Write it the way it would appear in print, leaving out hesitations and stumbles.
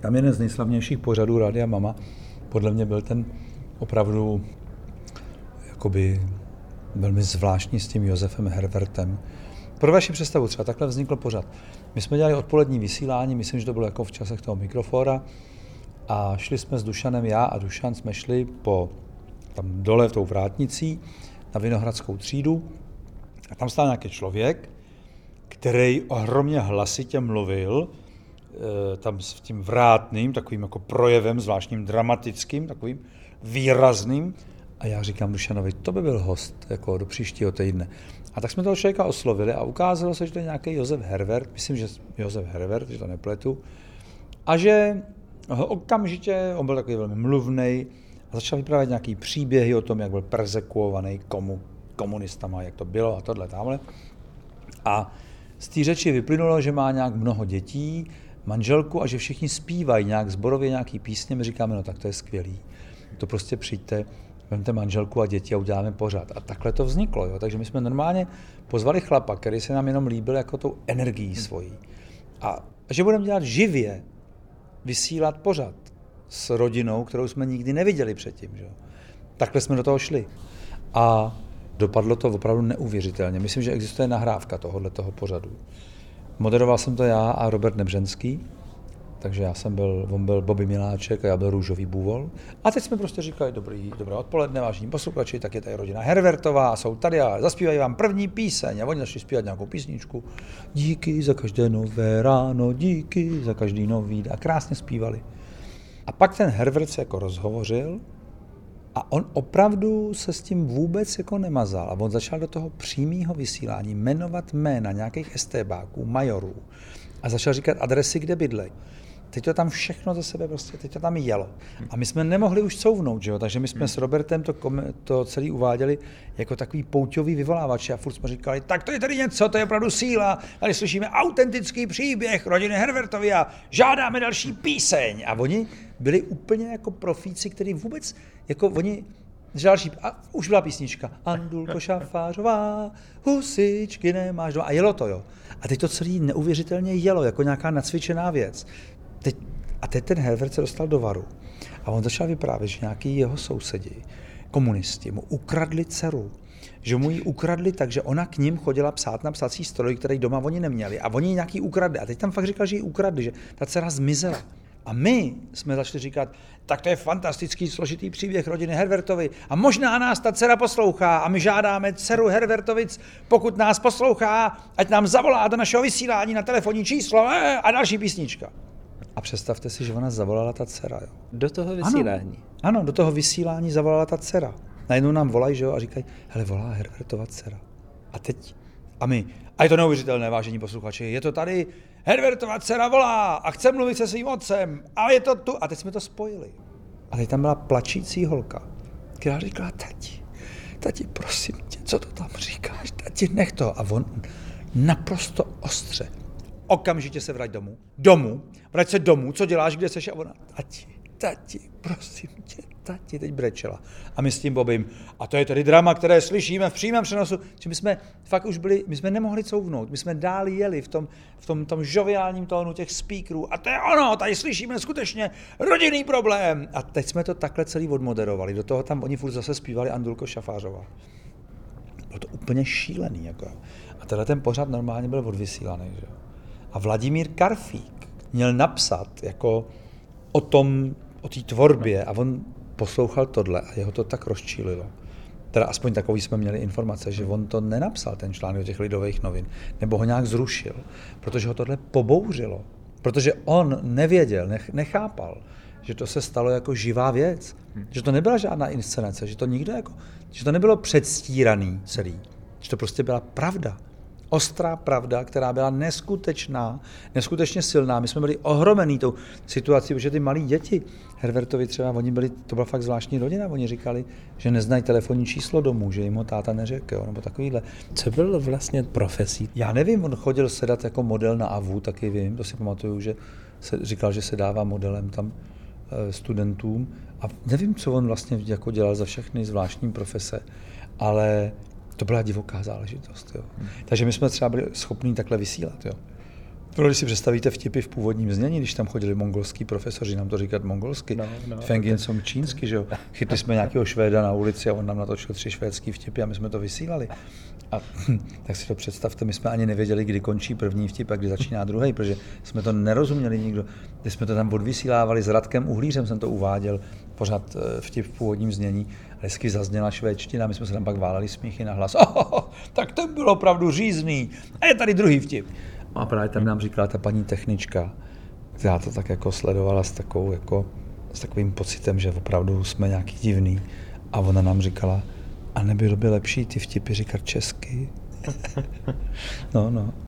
Tam jeden z nejslavnějších pořadů Rádia Mama podle mě byl ten opravdu jakoby velmi zvláštní s tím Josefem Herbertem. Pro vaši představu třeba takhle vznikl pořad. My jsme dělali odpolední vysílání, myslím, že to bylo jako v časech toho Mikrofóra, a šli jsme s Dušanem, já a Dušan jsme šli po tam dole v tou vrátnicí na Vinohradskou třídu a tam stál nějaký člověk, který ohromně hlasitě mluvil, tam s tím vrátným, takovým jako projevem, zvláštním dramatickým, takovým výrazným. A já říkám Dušanovi, to by byl host jako do příštího týdne. A tak jsme toho člověka oslovili a ukázalo se, že to je nějaký Josef Herbert, myslím, že Josef Herbert, že to nepletu, a že okamžitě, on byl takový velmi mluvnej a začal vyprávět nějaký příběhy o tom, jak byl perzekuovaný komunistama, jak to bylo a tohle tamhle. A z té řeči vyplynulo, že má nějak mnoho dětí, manželku a že všichni zpívají nějak zborově nějaký písně. My říkáme, no tak to je skvělý. To prostě přijďte, vemte manželku a děti a uděláme pořád. A takhle to vzniklo. Jo? Takže my jsme normálně pozvali chlapa, který se nám jenom líbil jako tou energií svojí. A že budeme dělat živě, vysílat pořád s rodinou, kterou jsme nikdy neviděli předtím. Že? Takhle jsme do toho šli. A dopadlo to opravdu neuvěřitelně. Myslím, že existuje nahrávka tohoto pořadu. Moderoval jsem to já a Robert Nebřenský, takže on byl Bobby Miláček a já byl Růžový Bůvol. A teď jsme prostě říkali, dobré odpoledne, vážení posluchači, tak je tady rodina Herbertová a jsou tady a zaspívají vám první píseň. A oni začali zpívat nějakou písničku. Díky za každé nové ráno, díky za každý nový den. A krásně zpívali. A pak ten Herbert se jako rozhovořil a on opravdu se s tím vůbec jako nemazal. A on začal do toho přímého vysílání jmenovat jména nějakých estébáků, majorů a začal říkat adresy, kde bydlej. Teď to tam všechno za sebe prostě, teď to tam jelo. A my jsme nemohli už couvnout, že jo? Takže my jsme s Robertem to celý uváděli jako takový pouťový vyvolávač a furt jsme říkali, tak to je tady něco, to je opravdu síla, tady slyšíme autentický příběh rodiny Herbertovy a žádáme další píseň. A oni byli úplně jako profíci, který vůbec, jako oni, další, a už byla písnička, Andulko Šafářová, husičky nemáš doma. A jelo to, jo. A teď to celý neuvěřitelně jelo, jako nějaká nacvičená věc. Teď ten Herbert se dostal do varu a on začal vyprávět, že nějaký jeho sousedi, komunisti, mu ukradli dceru. Že mu ji ukradli tak, že ona k ním chodila psát na psací stroj, který doma oni neměli. A oni ji nějaký ukradli. A teď tam fakt říkal, že ji ukradli, že ta dcera zmizela. A my jsme začali říkat, tak to je fantastický, složitý příběh rodiny Herbertovy a možná nás ta dcera poslouchá a my žádáme dceru Herbertovic, pokud nás poslouchá, ať nám zavolá do našeho vysílání na telefonní číslo a další písnička. A představte si, že ona zavolala ta dcera. Jo. Do toho vysílání? Ano, do toho vysílání zavolala ta dcera. Najednou nám volají, že jo, a říkají, hele, volá Herbertova dcera. A je to neuvěřitelné, vážení posluchači, je to tady, Herbertova dcera volá a chce mluvit se svým otcem a je to tu. A teď jsme to spojili. A teď tam byla plačící holka, která říkala, tati, prosím tě, co to tam říkáš, tati, nech to. A on naprosto ostře, okamžitě se vrať vrať se domů, co děláš, kde seš? A ona, tati, prosím tě, tati, teď brečela. A my s tím Bobím, a to je tedy drama, které slyšíme v přímém přenosu. Že my jsme fakt už byli, my jsme nemohli couvnout, my jsme dál jeli v tom žoviálním tónu těch speakerů. A to je ono, tady slyšíme skutečně rodinný problém. A teď jsme to takhle celý odmoderovali. Do toho tam oni furt zase zpívali Andulko Šafářová. Bylo to úplně šílený. Jako. A tenhle ten pořad normálně byl odvysílaný. Že? A Vladimír Karfík měl napsat jako o té tvorbě a on poslouchal tohle a jeho to tak rozčílilo. Teda aspoň takový jsme měli informace, že on to nenapsal, ten článek do těch Lidových novin, nebo ho nějak zrušil, protože ho tohle pobouřilo. Protože on nevěděl, nechápal, že to se stalo jako živá věc. Že to nebyla žádná inscenace, že to nebylo předstíraný celý. Že to prostě byla pravda. Ostrá pravda, která byla neskutečně silná. My jsme byli ohromený tou situací, protože ty malí děti, Herbertovi třeba, to byla fakt zvláštní rodina, oni říkali, že neznají telefonní číslo domů, že jim ho táta neřekl, nebo takovýhle. Co byl vlastně profesí? Já nevím, on chodil sedat jako model na AVU, taky vím, to si pamatuju, že říkal, že se dává modelem tam studentům a nevím, co on vlastně jako dělal za všechny zvláštní profese, ale to byla divoká záležitost. Jo. Takže my jsme třeba byli schopní takhle vysílat. Jo. Když si představíte vtipy v původním znění, když tam chodili mongolský profesoři, nám to říkat mongolsky, Fengien som čínsky, že jo. Chytli jsme nějakého Švéda na ulici a on nám natočil 3 švédský vtipy a my jsme to vysílali. A tak si to představte, my jsme ani nevěděli, kdy končí první vtip a kdy začíná druhý, protože jsme to nerozuměli nikdo. Když jsme to tam odvysílávali s Radkem Uhlířem, jsem to uváděl, pořád vtip v původním znění, a vždycky zazněla švédština, my jsme se tam pak váleli smíchy na hlas. Tak to bylo opravdu řízný. A je tady druhý vtip. A právě tam nám říkala ta paní technička, která to tak jako sledovala s takovým pocitem, že opravdu jsme nějaký divný. A ona nám říkala, a nebylo by lepší ty vtipy říkat česky? No.